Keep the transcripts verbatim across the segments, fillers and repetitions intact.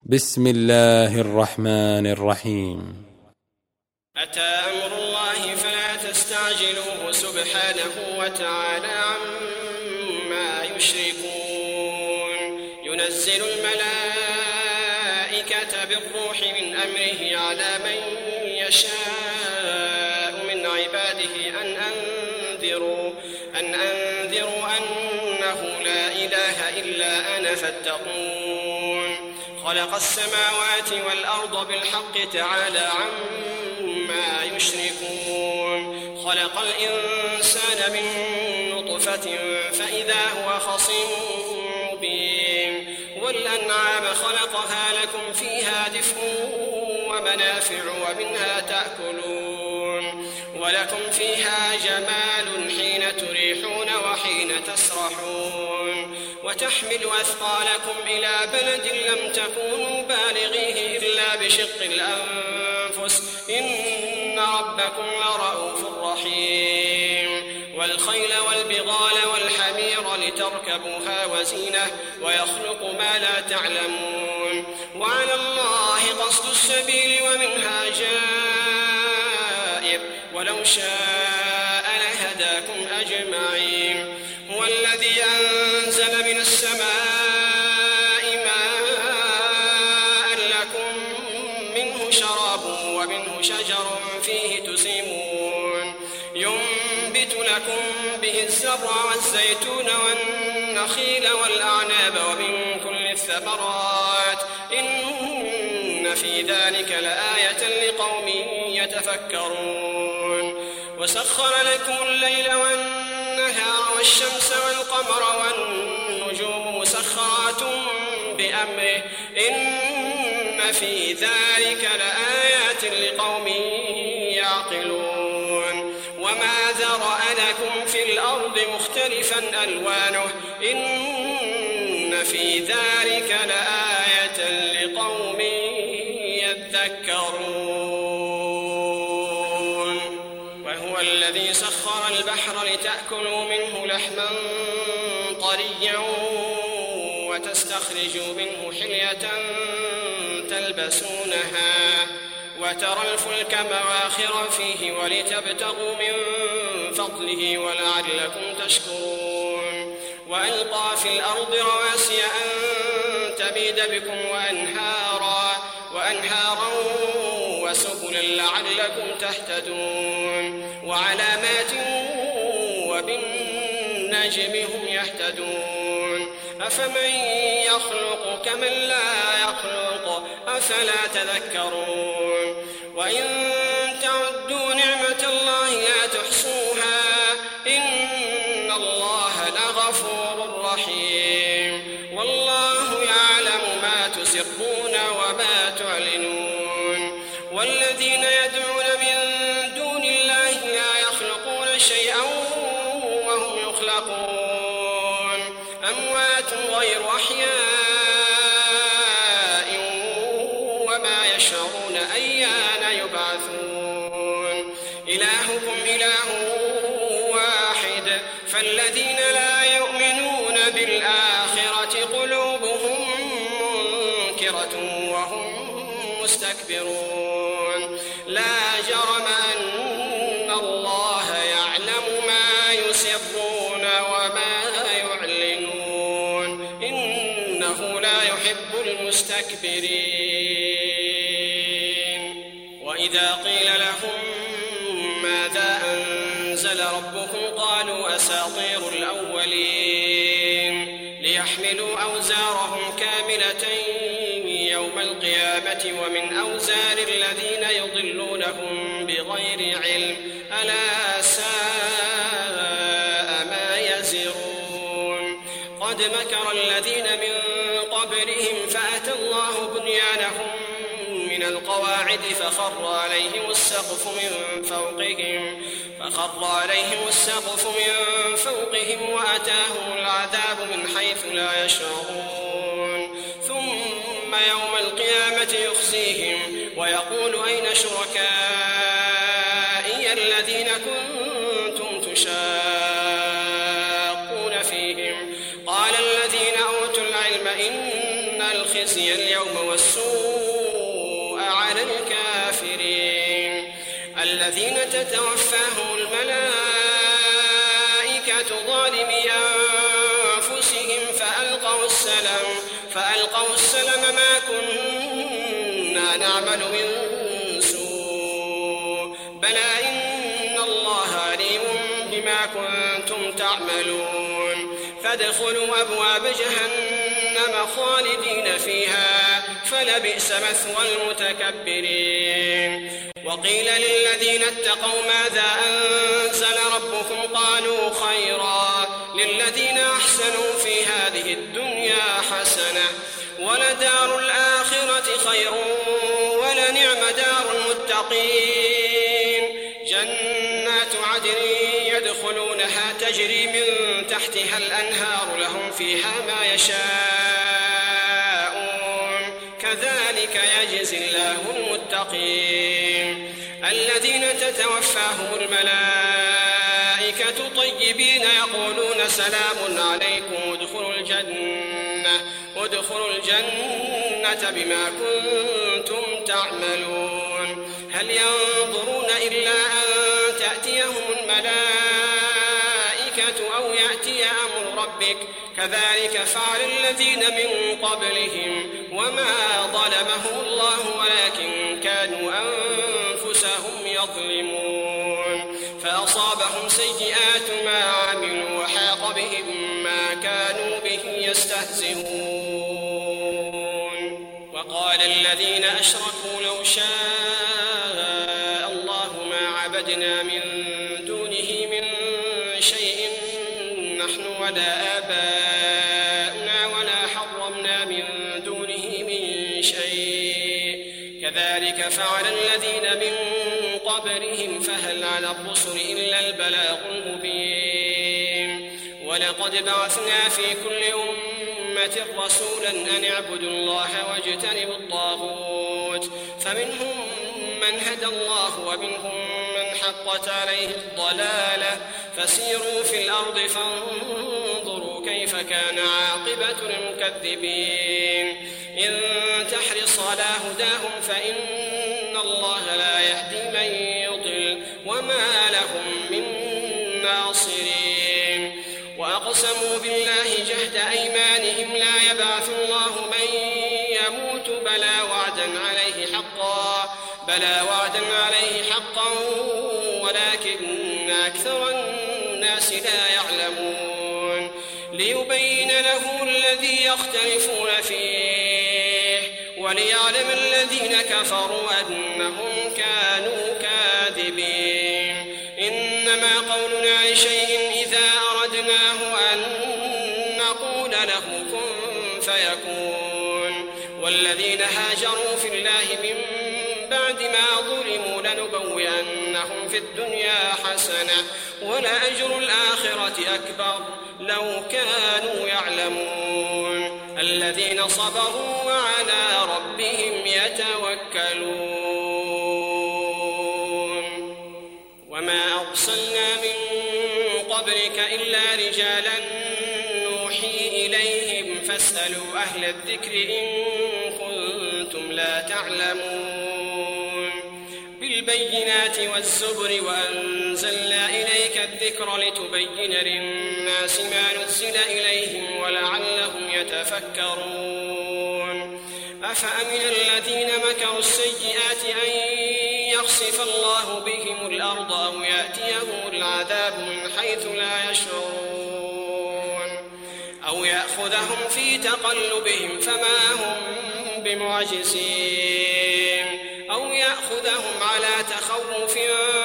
بسم الله الرحمن الرحيم. أتى أمر الله فلا تستعجلوه سبحانه وتعالى عما يشركون. ينزل الملائكة بالروح من أمره على من يشاء من عباده أن أنذروا, أن أنذروا أنه لا إله إلا أنا فاتقون. خلق السماوات والأرض بالحق تعالى عما يشركون. خلق الإنسان من نطفة فإذا هو خصيم مبين. والأنعام خلقها لكم فيها دفء ومنافع ومنها تأكلون. ولكم فيها جمال حين تريحون وحين تسرحون. وتحمل أثقالكم إلى بلد لم تكونوا بالغيه إلا بشق الأنفس إن ربكم لرؤوف رحيم. والخيل والبغال والحمير لتركبوها وزينة ويخلق ما لا تعلمون. وعلى الله قصد السبيل ومنها جائر ولو شاء لهداكم أجمعين. هو الذي أنزل من السماء ماء لكم منه شراب ومنه شجر فيه تسيمون. ينبت لكم به الزرع والزيتون والنخيل والأعناب ومن كل الثمرات إن في ذلك لآية لقوم يتفكرون. وسخر لكم الليل والنهار والشمس والقمر والنجوم مسخرات بأمره إن في ذلك لآيات لقوم يعقلون. وما ذرأ لكم في الأرض مختلفا ألوانه إن في ذلك لآية لقوم يذكرون. وهو الذي سخر البحر لتأكلوا منه لحما طريا وتستخرجوا منه حلية تلبسونها وترى الفلك مواخر فيه ولتبتغوا من فضله ولعلكم تشكرون. وألقى في الأرض رواسي أن تميد بكم وأنهارا, وأنهارا وسبلا لعلكم تهتدون. وعلامات وبالنجم هم يهتدون. أفمن يخلق كمن لا يخلق أفلا تذكرون. وإن تعدوا نعمة الله لا تحصوها إن الله لغفور رحيم. والله يعلم ما تسرون وما تعلنون. والذين يدعون من دون الله لا يخلقون شيئا وهم يخلقون أموات غير أحياء وما يشعرون أيان يبعثون. إلهكم إله واحد فالذين لا يؤمنون بالآخرة قلوبهم منكرة وهم مستكبرون. لا جرم أن الله يعلم ما يسرون وما يعلنون إنه لا يحب المستكبرين. وإذا قيل لهم ماذا أنزل ربكم قالوا أساطير الأولين ليحملوا أوزارهم كاملة يوم القيامة ومن أوزار الذين يضلونهم بغير علم ألا ساء ما يزرون. قد مكر الذين من قبلهم فأتى الله بنيانهم من القواعد فخر عليهم السقف من فوقهم فخر عليهم السقف من فوقهم وأتاهم العذاب من حيث لا يشعرون. ثم يوم القيامة يخزيهم ويقول أين شركائي الذين كنتم تشاقون فيهم قال الذين أوتوا العلم إن الخزي اليوم والسوء السوء على الكافرين. الذين تتوفاهم الملائكة ظالمي أنفسهم فألقوا السلم فألقوا السلم ما كنا نعمل من سوء بلى إن الله عليم بما كنتم تعملون. فادخلوا أبواب جهنم خالدين فيها فلبئس مثوى المتكبرين. وقيل للذين اتقوا ماذا أنزل ربكم قالوا خيرا للذين أحسنوا في هذه الدنيا حسنة ولدار الآخرة خير ولنعم دار المتقين. جنات عدن يدخلونها تجري من تحتها الأنهار لهم فيها ما يشاءون كذلك يجزي الله المتقين. الذين تتوفاهم الملائكة طيبين يقولون سلام عليكم ادخلوا الجنة ادخلوا الجنة بما كنتم تعملون. هل ينظرون إلا أن تأتيهم الملائكة أو يأتي أمر ربك كذلك فعل الذين من قبلهم وما ظلمهم الله ولكن كانوا أنفسهم يظلمون. فأصابهم سيئات ما عملوا وحاق بهم ما كانوا به يستهزئون. وقال الذين أشركوا لو شاء الله ما عبدنا من دونه من شيء نحن ولا آباؤنا ولا حرمنا من دونه من شيء كذلك فعل الذين من قبلهم فهل على الرسل إلا البلاغ المبين. ولقد بعثنا في كل أمة رسولا أن اعبدوا الله واجتنبوا الطاغوت فمنهم من هدى الله ومنهم من حقت عليه الضلالة فسيروا في الأرض فانظروا كيف كان عاقبة المكذبين. إن تحرص على هداهم فإن الله لا يهدي من يضل وما لهم من ناصرين. وأقسموا بالله جهد أيمانهم لا يبعث الله من يموت بلى وعدا عليه حقا بلى وعدا عليه حقا ولكن أكثر الناس لا يعلمون. ليبين لهم الذي يختلفون فيه وليعلم الذين كفروا أنهم كانوا كاذبين. إنما قولنا لشيء إذا أردناه أن نقول له كن فيكون. والذين هاجروا في الله من بعد ما ظلموا لنبوئنهم في الدنيا حسنة ولأجر الآخرة أكبر لو كانوا يعلمون. الذين صبروا وعلى ربهم يتوكلون. وما أرسلنا من قبلك إلا رجالا نوحي إليهم فاسألوا أهل الذكر إن كنتم لا تعلمون. بالبينات والزبر وأنزلنا إليك الذكر لتبين للناس ما نزل إليهم ولعلهم يتفكرون. أفأمن الذين مكروا السيئات أن يخسف الله بهم الأرض أو يأتيهم العذاب من حيث لا يشعرون أو يأخذهم في تقلبهم فما هم بمعجزين أو يأخذهم على تخوف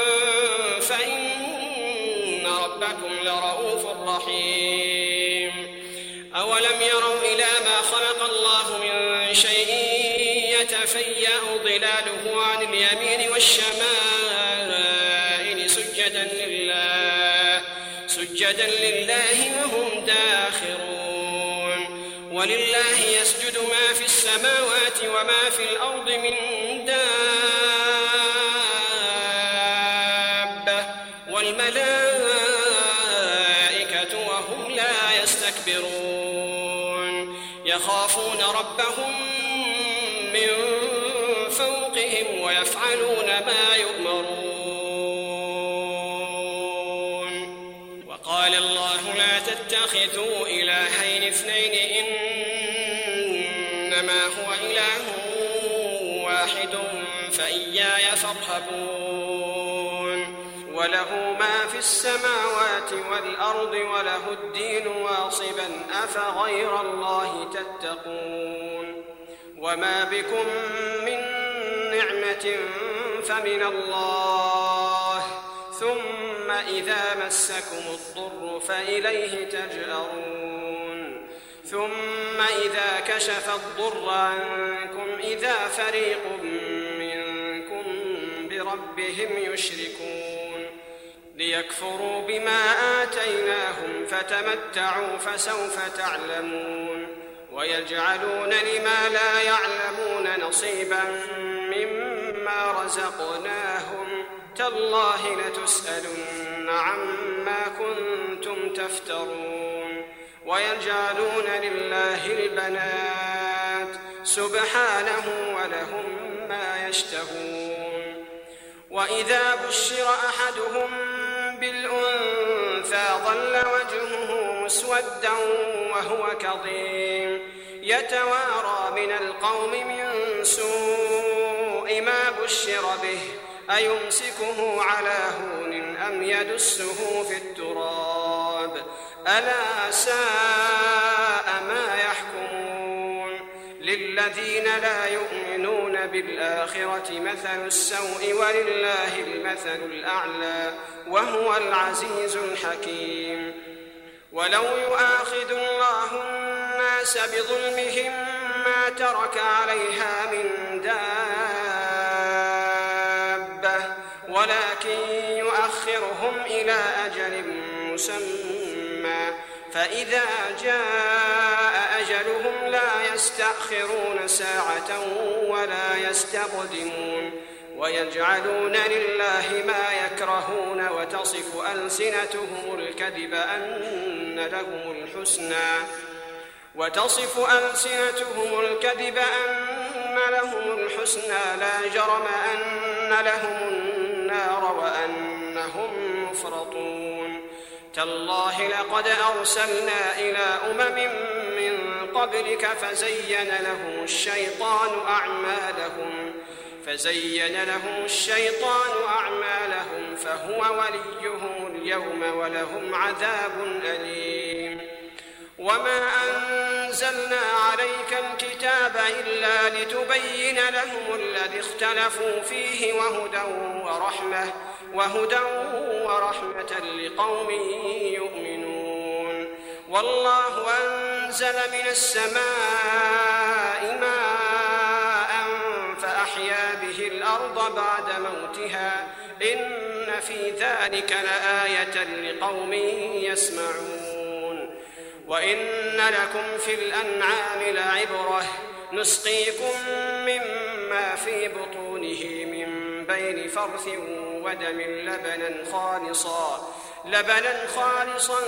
فإن ربكم لرؤوف رحيم. أولم يروا إلى ما خلق الله من شيء يتفيأ ظلاله عن اليمين والشمائل سجدا لله سجدا لله وهم داخرون. ولله يسجد ما في السماوات وما في الأرض من دابة والملائكة وهم لا يستكبرون. يخافون ربهم من ربهم ويفعلون ما يؤمرون. وقال الله لا تتخذوا إلهين اثنين إنما هو إله واحد فإياي فارهبون. وله ما في السماوات والأرض وله الدين واصبا أفغير الله تتقون. وما بكم من نعمة فمن الله ثم إذا مسكم الضر فإليه تجأرون. ثم إذا كشف الضر عنكم إذا فريق منكم بربهم يشركون. ليكفروا بما آتيناهم فتمتعوا فسوف تعلمون. ويجعلون لما لا يعلمون نصيبا مما رزقناهم تالله لتسألن عما كنتم تفترون. ويجعلون لله البنات سبحانه ولهم ما يشتهون. وإذا بشر أحدهم بالأنثى ظل وجهه مسودا وهو كظيم يتوارى من القوم من سوء ما بشر به أيمسكه على هون أم يدسه في التراب ألا ساء ما يحكمون. للذين لا يؤمنون بالآخرة مثل السوء ولله المثل الأعلى وهو العزيز الحكيم. ولو يؤاخذ الله الناس بظلمهم ما ترك عليها من دابة ولكن يؤخرهم إلى أجل مسمى فإذا جاء أجلهم لا يستأخرون ساعة ولا يستقدمون. ويجعلون لله ما يكرهون وتصف ألسنتهم الكذب أن لهم الحسنى وتصف ألسنتهم الكذب أن لهم الحسنى لا جرم أن لهم النار وأنهم مفرطون. تالله لقد أرسلنا إلى أمم من قبلك فزين لهم الشيطان أعمالهم فزين لهم الشيطان أعمالهم فهو وليهم اليوم ولهم عذاب أليم. وما أنزلنا عليك الكتاب إلا لتبين لهم الذي اختلفوا فيه وهدى ورحمة وهدى ورحمة لقوم يؤمنون. والله أنزل من السماء ماء فأحيا به الأرض بعد موتها إن في ذلك لآية لقوم يسمعون. وإن لكم في الأنعام لعبرة نسقيكم مما في بطونه من بين فرث ودم لبنا خالصا لبنا خالصا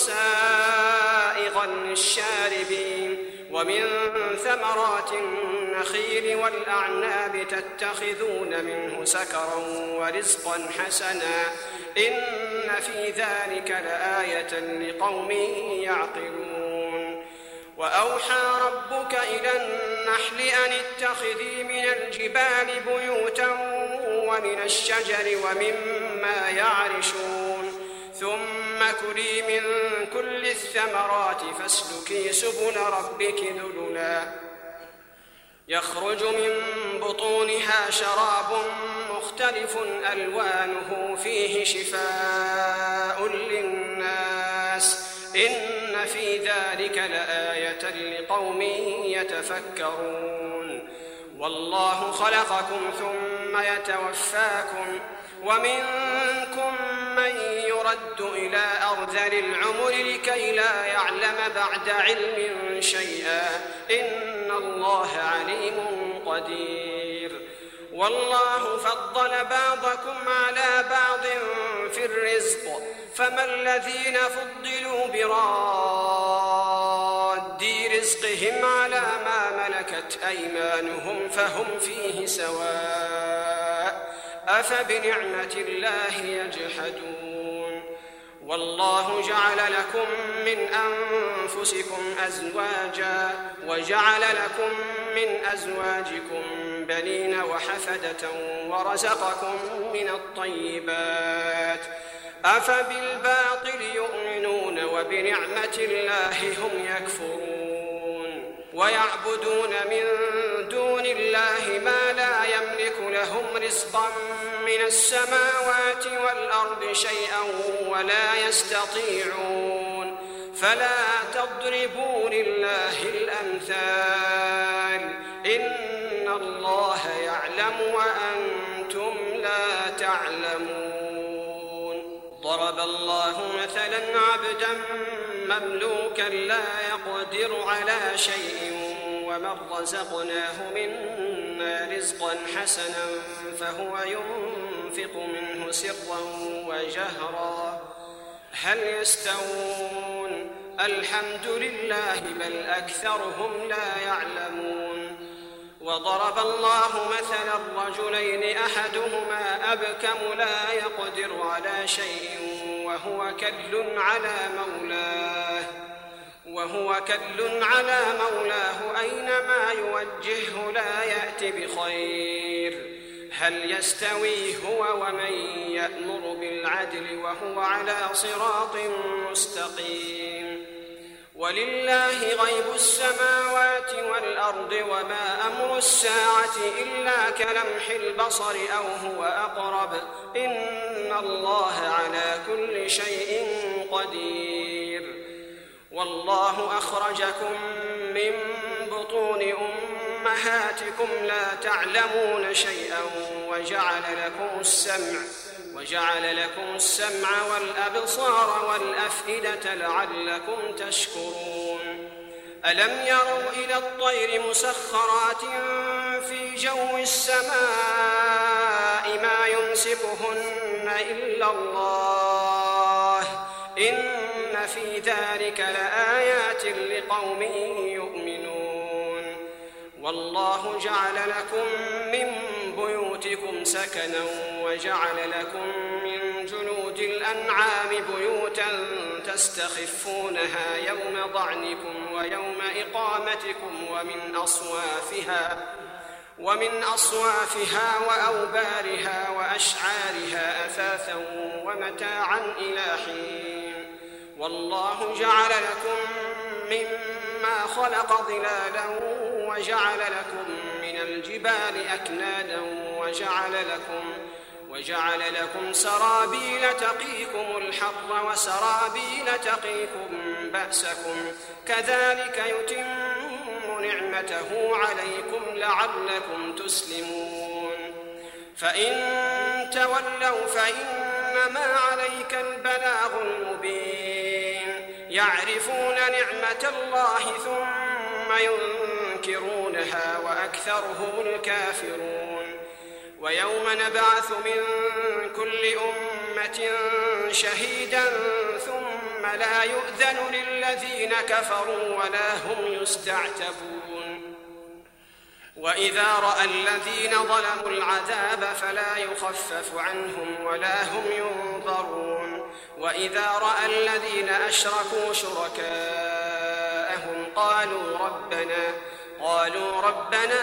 سائغا للشاربين. ومن ثمرات النخيل والأعناب تتخذون منه سكرا ورزقا حسنا إن في ذلك لآية لقوم يعقلون. وأوحى ربك إلى النحل أن اتخذي من الجبال بيوتا ومن الشجر ومما يعرشون ثم كلي من كل الثمرات فاسلكي سبل ربك ذللا يخرج من بطونها شراب مختلف ألوانه فيه شفاء للناس إن في ذلك لآية لقوم يتفكرون. والله خلقكم ثم يتوفاكم ومنكم من يرد إلى أرذل العمر لكي لا يعلم بعد علم شيئا إن الله عليم قدير. والله فضل بعضكم على بعض في الرزق فما الذين فضلوا براد رزقهم على ما ملكت ملكت أيمانهم فهم فيه سواء أفبنعمة الله يجحدون والله جعل لكم من أنفسكم أزواجا وجعل لكم من أزواجكم بنين وحفدة ورزقكم من الطيبات أفبالباطل يؤمنون وبنعمة الله هم يكفرون ويعبدون من دون الله ما لا يملك لهم رزقا من السماوات والأرض شيئا ولا يستطيعون فلا تضربوا لله الأمثال إن الله يعلم وأنتم لا تعلمون ضرب الله مثلا عبدا مملوكا لا يقدر على شيء ومن رزقناه منا رزقا حسنا فهو ينفق منه سرا وجهرا هل يستوون الحمد لله بل أكثرهم لا يعلمون وضرب الله مثلا رجلين أحدهما أبكم لا يقدر على شيء وهو كل على مولاه وهو كل على مولاه أينما يوجهه لا يأتي بخير هل يستوي هو ومن يأمر بالعدل وهو على صراط مستقيم ولله غيب السماوات والأرض وما أمر الساعة إلا كلمح البصر أو هو أقرب إن الله على كل شيء قدير والله أخرجكم من بطون أمهاتكم لا تعلمون شيئا وجعل لكم السمع وجعل لكم السمع والأبصار والأفئدة لعلكم تشكرون ألم يروا إلى الطير مسخرات في جو السماء ما يمسكهن إلا الله إن في ذلك لآيات لقوم يؤمنون والله جعل لكم من بيوتكم سكنا وجعل لكم من جلود الأنعام بيوتا تستخفونها يوم ضعنكم ويوم إقامتكم ومن أصوافها ومن أصوافها وأوبارها وأشعارها أثاثا ومتاعا إلى حين والله جعل لكم مما خلق ظلالا وجعل لكم من الجبال أكنادا وجعل لكم وجعل لكم سرابيل تقيكم الحر وسرابيل تقيكم بأسكم كذلك يتم نعمته عليكم لعلكم تسلمون فإن تولوا فإنما عليك البلاغ المبين يعرفون نعمة الله ثم ينكرونها وأكثرهم الكافرون ويوم نبعث من كل أمة شهيدا ثم لا يؤذن للذين كفروا ولا هم يستعتبون وإذا رأى الذين ظلموا العذاب فلا يخفف عنهم ولا هم ينظرون وإذا رأى الذين أشركوا شركاءهم قالوا ربنا قالوا ربنا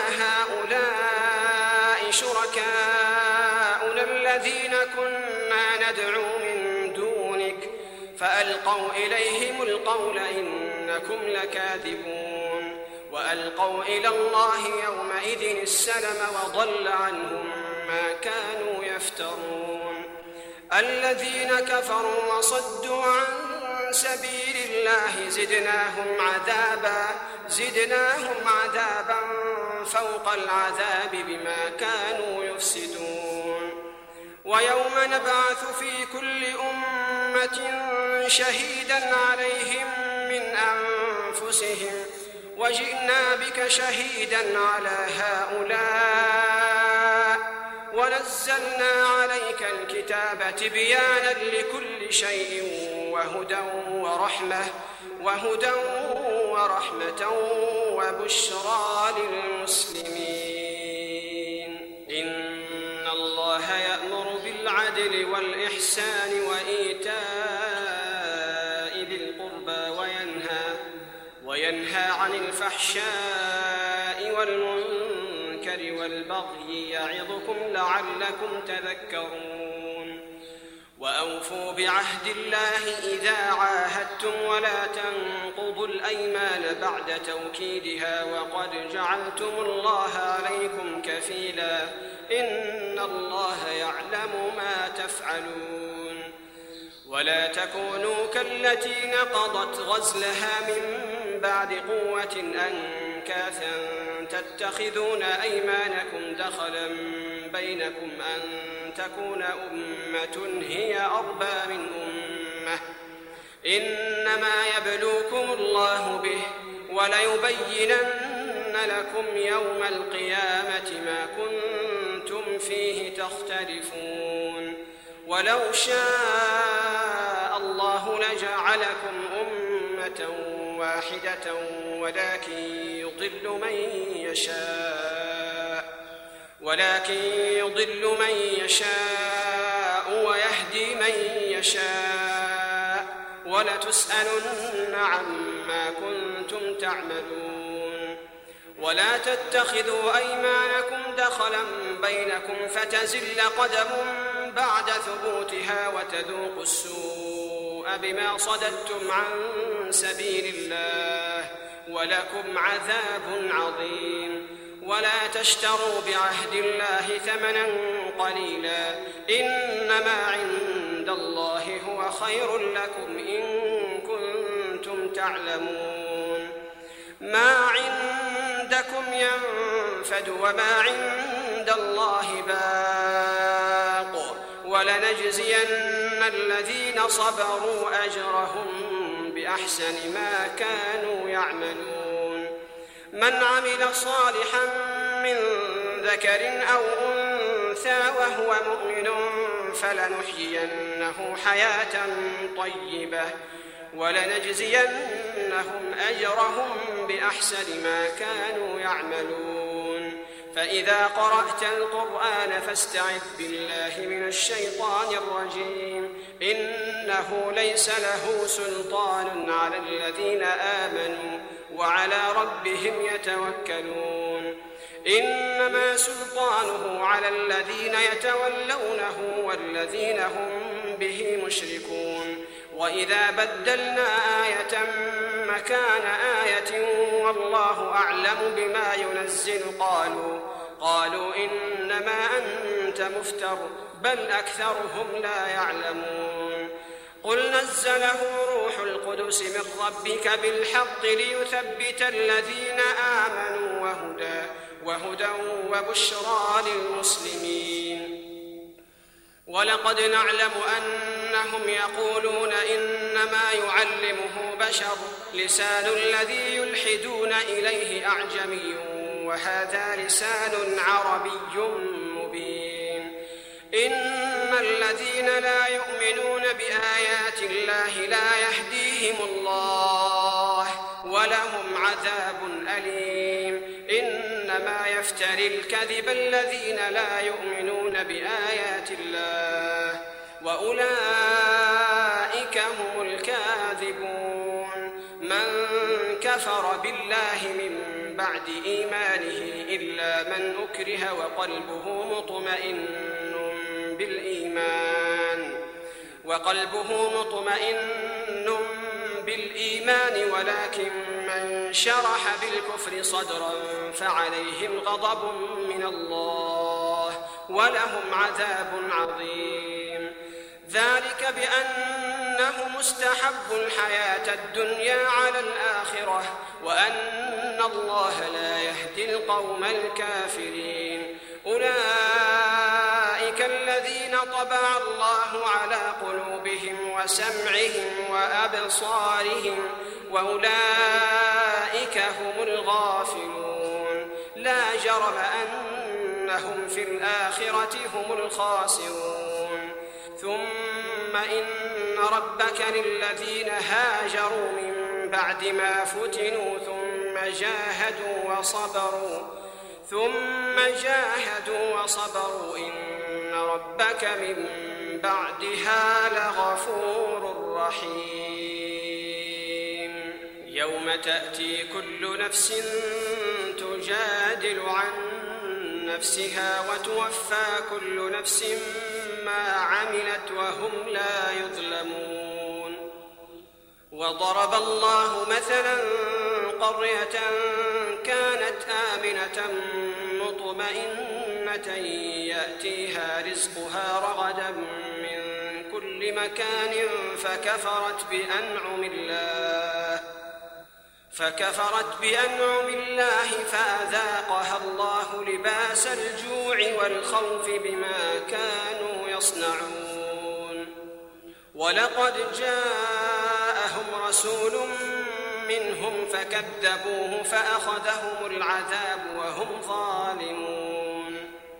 هؤلاء شركاؤنا الذين كنا ندعو من دونك فألقوا إليهم القول إنكم لكاذبون وألقوا إلى الله يومئذ السلم وضل عنهم ما كانوا يفترون الذين كفروا وصدوا عن سبيل الله زدناهم عذابا زدناهم عذابا فوق العذاب بما كانوا يفسدون ويوم نبعث في كل أمة شهيدا عليهم من أنفسهم وجئنا بك شهيدا على هؤلاء ونزلنا عليك الكتاب تبيانا لكل شيء وهدى ورحمة وهدى ورحمة وبشرى للمسلمين. إن الله يأمر بالعدل والإحسان وإيتاء ذي القربى وينهى, وينهى عن الفحشاء والمنكر والبغي يعظكم لعلكم تذكرون. وأوفوا بعهد الله إذا عاهدتم ولا تنقضوا الأيمان بعد توكيدها وقد جعلتم الله عليكم كفيلا إن الله يعلم ما تفعلون. ولا تكونوا كالتي نقضت غزلها من بعد قوة أنكاثا تتخذون أيمانكم دخلا بينكم أن تكون أمة هي أربى من أمة إنما يبلوكم الله به وليبينن لكم يوم القيامة ما كنتم فيه تختلفون. ولو شاء الله لجعلكم أمة واحدة ولكن يضل من يشاء ولكن يضل من يشاء ويهدي من يشاء ولتسألن عما كنتم تعملون. ولا تتخذوا أيمانكم دخلا بينكم فتزل قدم بعد ثبوتها وتذوقوا السوء بما صددتم عن سبيل الله ولكم عذاب عظيم. ولا تشتروا بعهد الله ثمنا قليلا إنما عند الله هو خير لكم إن كنتم تعلمون. ما عندكم ينفد وما عند الله باق ولنجزين الذين صبروا أجرهم بأحسن ما كانوا يعملون. من عمل صالحا من ذكر أو أنثى وهو مؤمن فلنحيينه حياة طيبة ولنجزينهم أجرهم بأحسن ما كانوا يعملون. فإذا قرأت القرآن فاستعذ بالله من الشيطان الرجيم إنه ليس له سلطان على الذين آمنوا وعلى ربهم يتوكلون. إنما سلطانه على الذين يتولونه والذين هم به مشركون. وإذا بدلنا آية مكان آية والله أعلم بما ينزل قالوا قالوا إنما أنت مفتر بل أكثرهم لا يعلمون. قل نزله روح القدس من ربك بالحق ليثبت الذين آمنوا وهدى, وهدى وبشرى للمسلمين. ولقد نعلم أنهم يقولون إنما يعلمه بشر لسان الذي يلحدون إليه أعجمي وهذا لسان عربي مبين. إن الذين لا يؤمنون بآيات الله لا يهديهم الله ولهم عذاب أليم. إنما يفتري الكذب الذين لا يؤمنون بآيات الله وأولئك هم الكاذبون. من كفر بالله من بعد إيمانه إلا من أكره وقلبه مطمئن بالإيمان وقلبه مطمئن بالإيمان ولكن من شرح بالكفر صدرا فعليهم غضب من الله ولهم عذاب عظيم. ذلك بأنهم استحبوا الحياة الدنيا على الآخرة وأن الله لا يهدي القوم الكافرين. أولئك الذين طبع الله على قلوبهم وسمعهم وأبصارهم وأولئك هم الغافلون. لا جرم أنهم في الآخرة هم الخاسرون. ثم إن ربك للذين هاجروا من بعد ما فتنوا ثم جاهدوا وصبروا ثم جاهدوا وصبروا إن ربك من بعدها لغفور رحيم يوم تأتي كل نفس تجادل عن نفسها وتوفى كل نفس ما عملت وهم لا يظلمون وضرب الله مثلا قرية كانت آمنة مطمئنة يأتيها رزقها رغدا من كل مكان فكفرت بأنعم الله فكفرت بأنعم الله فأذاقها الله لباس الجوع والخوف بما كانوا يصنعون ولقد جاءهم رسول منهم فكذبوه فأخذهم العذاب وهم ظالمون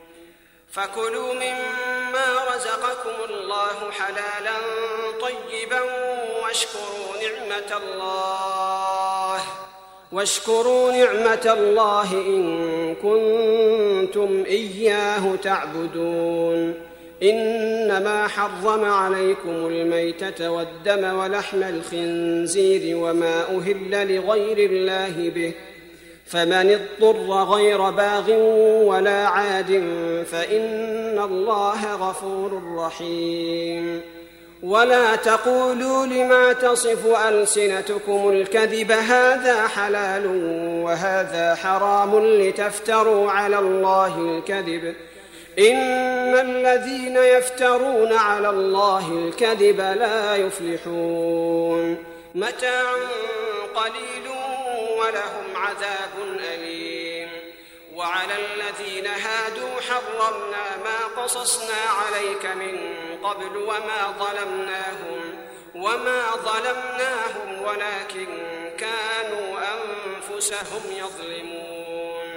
فكلوا مما رزقكم الله حلالا طيبا واشكروا نعمة الله واشكروا نعمة الله إن كنتم إياه تعبدون إنما حرم عليكم الميتة والدم ولحم الخنزير وما أهل لغير الله به فمن اضطر غير باغ ولا عاد فإن الله غفور رحيم ولا تقولوا لما تصف ألسنتكم الكذب هذا حلال وهذا حرام لتفتروا على الله الكذب إن الذين يفترون على الله الكذب لا يفلحون متاع قليل ولهم عذاب أليم وعلى الذين هادوا حرمنا ما قصصنا عليك من قبل وما ظلمناهم وما ظلمناهم ولكن كانوا أنفسهم يظلمون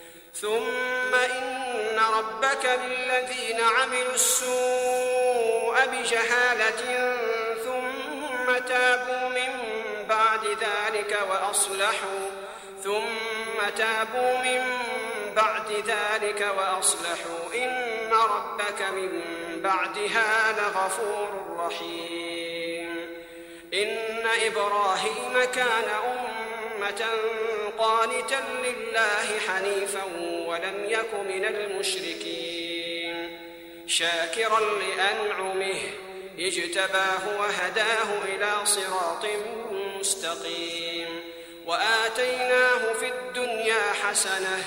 ثم إن ربك للذين عملوا السوء بجهالة ثم تابوا من بعد ذلك وأصلحوا ثم تابوا من بعد ذلك وأصلحوا إن ربك من بعدها لغفور رحيم إن إبراهيم كان أمة قانتا لله حنيفا ولم يك من المشركين شاكرا لأنعمه اجتباه وهداه إلى صراط مستقيم وآتيناه في الدنيا حسنة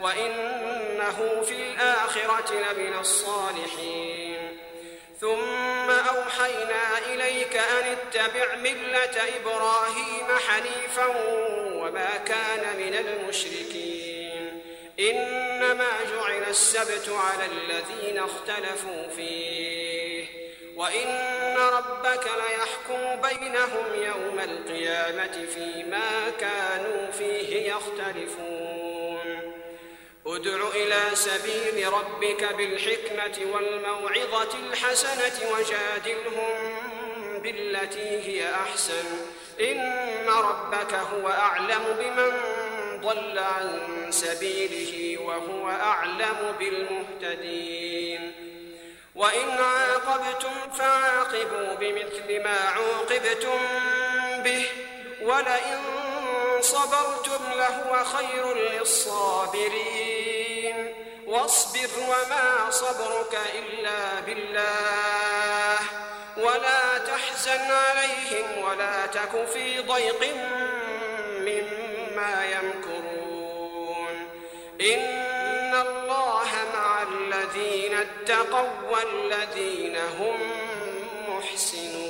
وإنه في الآخرة لمن الصالحين ثم أوحينا إليك أن اتبع ملة إبراهيم حنيفا وما كان من المشركين إنما جعل السبت على الذين اختلفوا فيه وإن ربك ليحكم بينهم يوم القيامة فيما كانوا فيه يختلفون ادع إلى سبيل ربك بالحكمة والموعظة الحسنة وجادلهم بالتي هي أحسن إن ربك هو أعلم بمن ضل عن سبيله وهو أعلم بالمهتدين وإن عاقبتم فعاقبوا بمثل ما عوقبتم به ولئن صبرتم لهو خير للصابرين واصبر وما صبرك إلا بالله ولا تحزن عليهم ولا تك في ضيق مما يمكرون إن الله مع الذين اتقوا والذين هم محسنون